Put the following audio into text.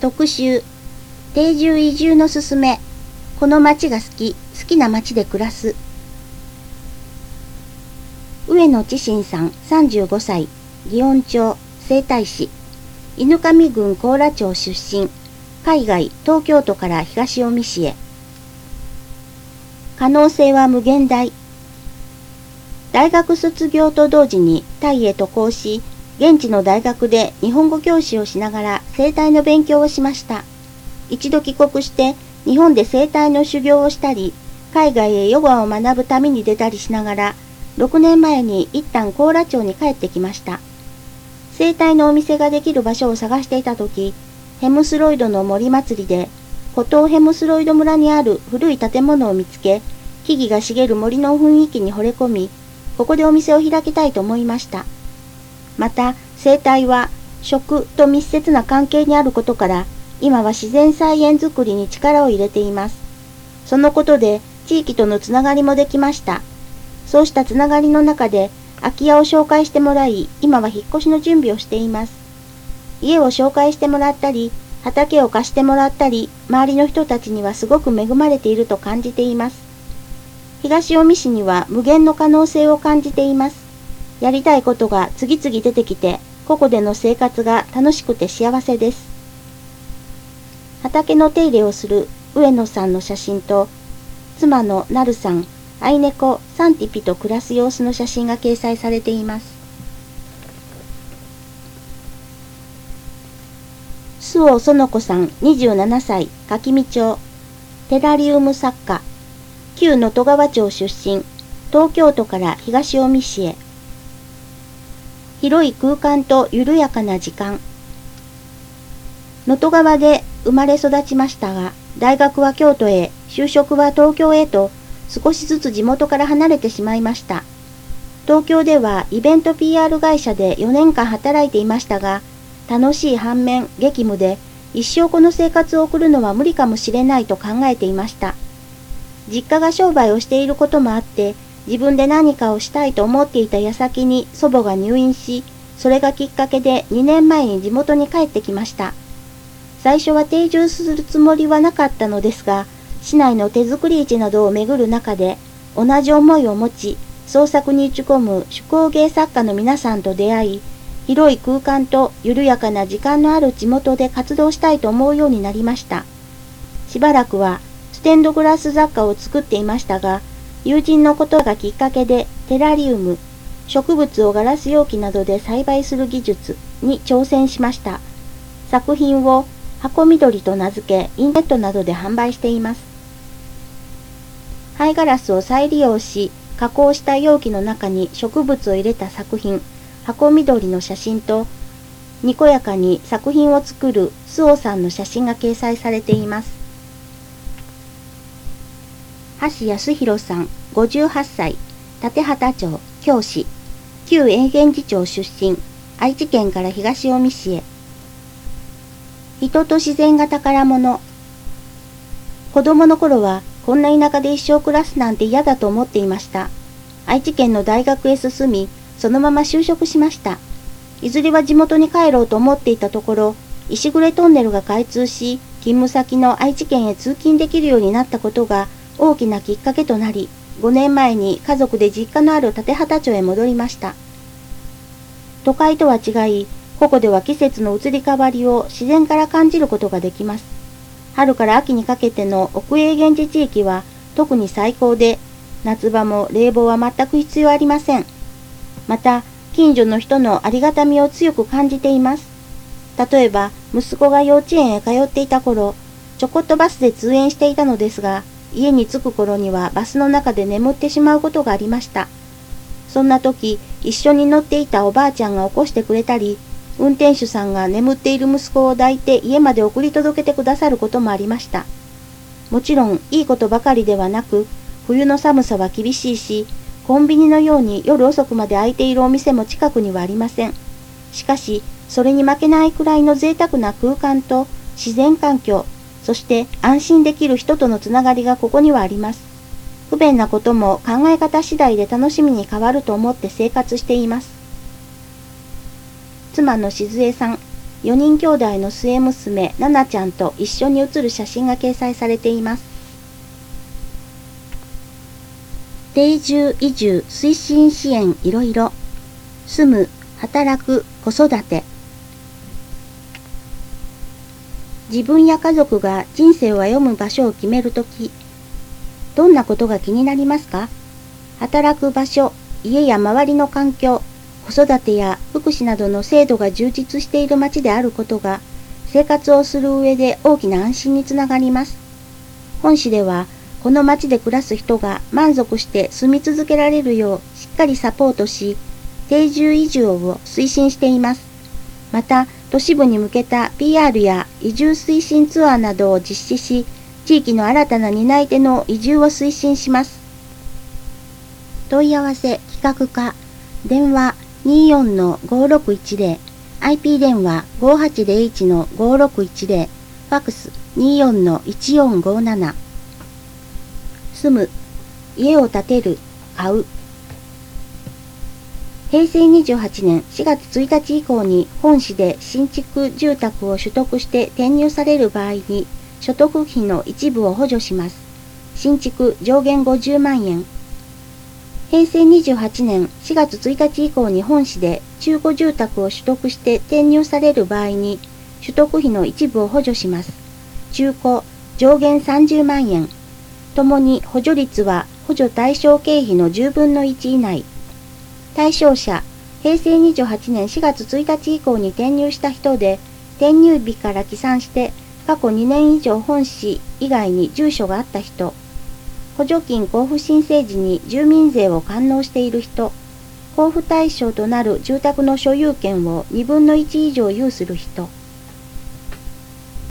特集、定住移住のすすめ、この町が好きな町で暮らす。上野知信さん35歳、祇園町、整体師、犬上郡高良町出身、海外、東京都から東近江市へ。可能性は無限大。大学卒業と同時にタイへ渡航し、現地の大学で日本語教師をしながら整体の勉強をしました。一度帰国して日本で整体の修行をしたり、海外へヨガを学ぶ旅に出たりしながら、6年前に一旦高良町に帰ってきました。整体のお店ができる場所を探していたとき、ヘムスロイドの森祭りで、古東ヘムスロイド村にある古い建物を見つけ、木々が茂る森の雰囲気に惚れ込み、ここでお店を開きたいと思いました。また、整体は食と密接な関係にあることから、今は自然菜園作りに力を入れています。そのことで地域とのつながりもできました。そうしたつながりの中で空き家を紹介してもらい、今は引っ越しの準備をしています。家を紹介してもらったり、畑を貸してもらったり、周りの人たちにはすごく恵まれていると感じています。東近江市には無限の可能性を感じています。やりたいことが次々出てきて、ここでの生活が楽しくて幸せです。畑の手入れをする上野さんの写真と、妻のなるさん、愛猫サンティピと暮らす様子の写真が掲載されています。周防園子さん27歳、柿見町、テラリウム作家、旧能登川町出身、東京都から東近江市へ。広い空間と緩やかな時間。能登川で生まれ育ちましたが、大学は京都へ、就職は東京へと、少しずつ地元から離れてしまいました。東京ではイベント PR 会社で4年間働いていましたが、楽しい反面激務で、一生この生活を送るのは無理かもしれないと考えていました。実家が商売をしていることもあって、自分で何かをしたいと思っていた矢先に祖母が入院し、それがきっかけで2年前に地元に帰ってきました。最初は定住するつもりはなかったのですが、市内の手作り市などを巡る中で、同じ思いを持ち、創作に打ち込む手工芸作家の皆さんと出会い、広い空間と緩やかな時間のある地元で活動したいと思うようになりました。しばらくはステンドグラス雑貨を作っていましたが、友人のことがきっかけでテラリウム、植物をガラス容器などで栽培する技術に挑戦しました。作品を箱緑と名付け、インターネットなどで販売しています。廃ガラスを再利用し、加工した容器の中に植物を入れた作品、箱緑の写真と、にこやかに作品を作る周防さんの写真が掲載されています。橋康弘さん、58歳、立畑町、教師、旧永源寺町出身、愛知県から東近江市へ。人と自然が宝物。子供の頃はこんな田舎で一生暮らすなんて嫌だと思っていました。愛知県の大学へ進み、そのまま就職しました。いずれは地元に帰ろうと思っていたところ、石暮トンネルが開通し、勤務先の愛知県へ通勤できるようになったことが大きなきっかけとなり、5年前に家族で実家のある立畑町へ戻りました。都会とは違い、ここでは季節の移り変わりを自然から感じることができます。春から秋にかけての奥永源寺地域は特に最高で、夏場も冷房は全く必要ありません。また、近所の人のありがたみを強く感じています。例えば、息子が幼稚園へ通っていた頃、ちょこっとバスで通園していたのですが、家に着く頃にはバスの中で眠ってしまうことがありました。そんな時、一緒に乗っていたおばあちゃんが起こしてくれたり、運転手さんが眠っている息子を抱いて家まで送り届けてくださることもありました。もちろんいいことばかりではなく、冬の寒さは厳しいし、コンビニのように夜遅くまで開いているお店も近くにはありません。しかし、それに負けないくらいの贅沢な空間と自然環境、そして安心できる人とのつながりがここにはあります。不便なことも考え方次第で楽しみに変わると思って生活しています。妻の静江さん、 4人兄弟の末娘、ななちゃんと一緒に写る写真が掲載されています。定住移住推進支援いろいろ。住む、働く、子育て。自分や家族が人生を歩む場所を決めるとき、どんなことが気になりますか？働く場所、家や周りの環境、子育てや福祉などの制度が充実している町であることが、生活をする上で大きな安心につながります。本市では、この町で暮らす人が満足して住み続けられるようしっかりサポートし、定住移住を推進しています。また、都市部に向けた PR や移住推進ツアーなどを実施し、地域の新たな担い手の移住を推進します。問い合わせ企画課、電話 24-5610、IP 電話 5801-5610、ファックス 24-1457。住む、家を建てる、買う。平成28年4月1日以降に本市で新築住宅を取得して転入される場合に所得費の一部を補助します。新築上限50万円。平成28年4月1日以降に本市で中古住宅を取得して転入される場合に所得費の一部を補助します。中古上限30万円。ともに補助率は補助対象経費の10分の1以内。対象者、平成28年4月1日以降に転入した人で、転入日から起算して過去2年以上本市以外に住所があった人、補助金交付申請時に住民税を完納している人、交付対象となる住宅の所有権を2分の1以上有する人、